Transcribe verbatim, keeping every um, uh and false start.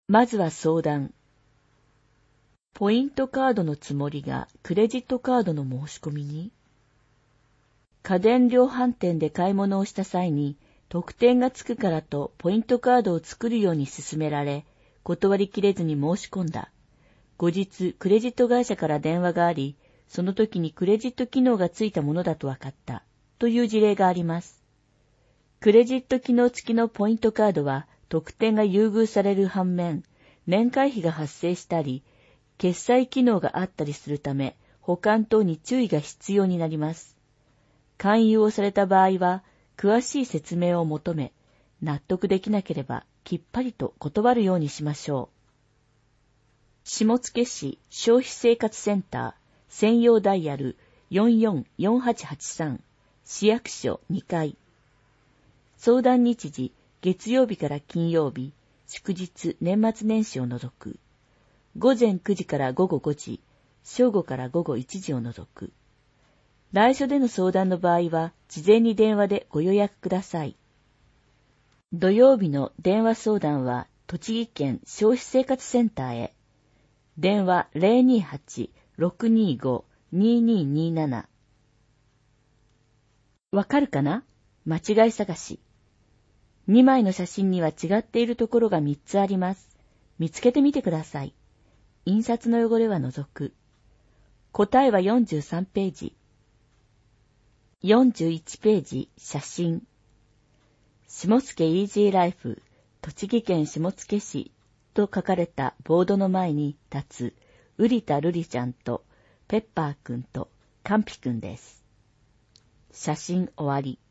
まずは相談。ポイントカードのつもりがクレジットカードの申し込みに。家電量販店で買い物をした際に特典がつくからとポイントカードを作るように勧められ、断りきれずに申し込んだ。後日、クレジット会社から電話があり、その時にクレジット機能がついたものだと分かった、という事例があります。クレジット機能付きのポイントカードは、特典が優遇される反面、年会費が発生したり、決済機能があったりするため、保管等に注意が必要になります。勧誘をされた場合は、詳しい説明を求め、納得できなければきっぱりと断るようにしましょう。下野市消費生活センター専用ダイヤル よんよんよんはちはちさん 市役所にかい。相談日時月曜日から金曜日、祝日年末年始を除く。午前くじから午後ごじ、正午から午後いちじを除く。来所での相談の場合は、事前に電話でご予約ください。土曜日の電話相談は、栃木県消費生活センターへ。電話 ゼロにはち ろくにご ににになな。わかるかな？間違い探し。にまいの写真には違っているところがみっつあります。見つけてみてください。印刷の汚れは除く。答えはよんじゅうさんページ。よんじゅういちページ、写真。下野イージーライフ、栃木県下野市と書かれたボードの前に立つ、瓜田瑠璃ちゃんとペッパーくんとカンピくんです。写真終わり。